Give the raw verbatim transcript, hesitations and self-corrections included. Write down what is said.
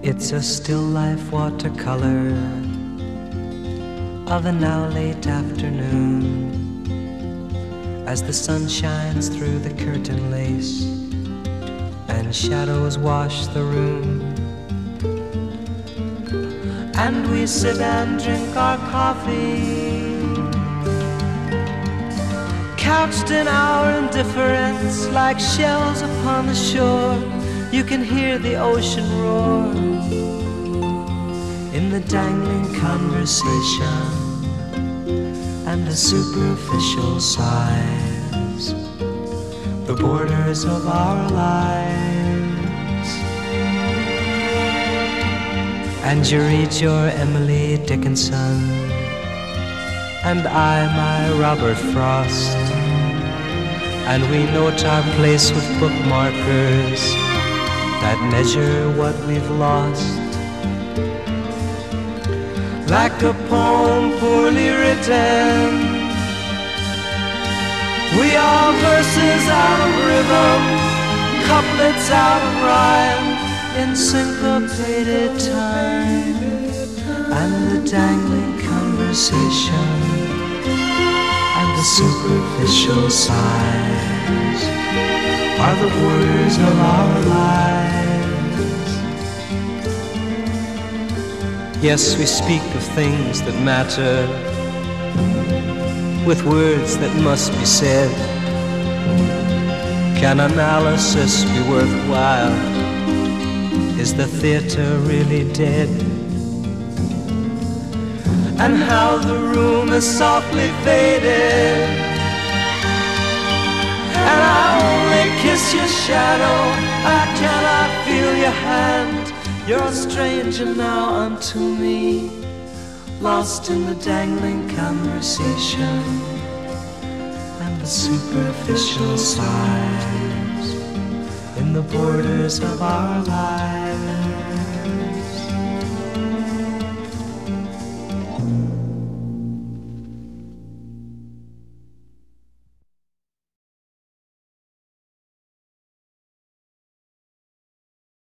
It's a still life watercolor of a now late afternoon, as the sun shines through the curtain lace and shadows wash the room, and we sit and drink our coffee, couched in our indifference like shells upon the shore. You can hear the ocean roar in the dangling conversation and the superficial sighs, the borders of our lives. And you read your Emily Dickinson, and I my Robert Frost, and we note our place with bookmarkers that measure what we've lost. Like a poem poorly written, we are verses out of rhythm, couplets out of rhyme, in syncopated time. And the dangling conversation and the superficial sighs are the borders of our lives. Yes, we speak of things that matter with words that must be said. Can analysis be worthwhile? Is the theater really dead? And how the room is softly faded, and I only kiss your shadow, I cannot feel your hand. You're a stranger now unto me, lost in the dangling conversation and the superficial sighs in the borders of our lives.